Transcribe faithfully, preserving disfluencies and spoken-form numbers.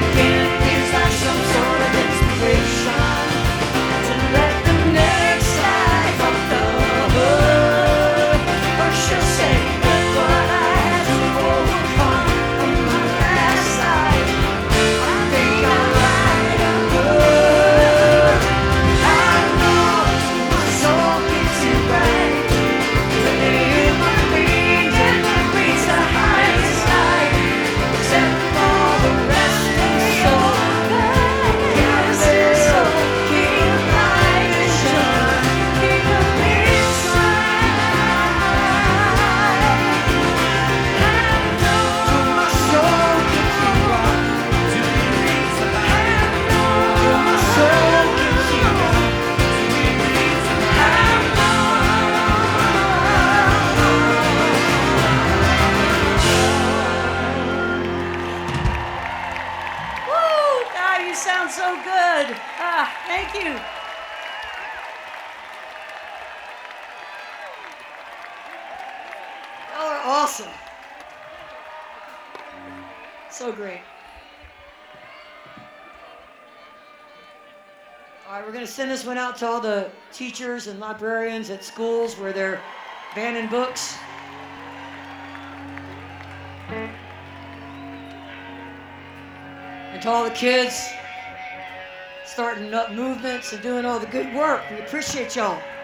again. Feels like some sort of inspiration to let the next slide from the hood. Or she'll say, look what I had to overcome on my last side. I think I'm right and good. I know my soul keeps it right. The human being never reach the highest height, except for the rest of the soul. Yes, it's so keep light and shine, keep the peace right. I know my soul keeps you right. I know my soul keeps you right. Woo! God, you sound so good. Ah, thank you. Y'all are awesome. So great. All right, we're going to send this one out to all the teachers and librarians at schools where they're banning books. And to all the kids starting up movements and doing all the good work. We appreciate y'all.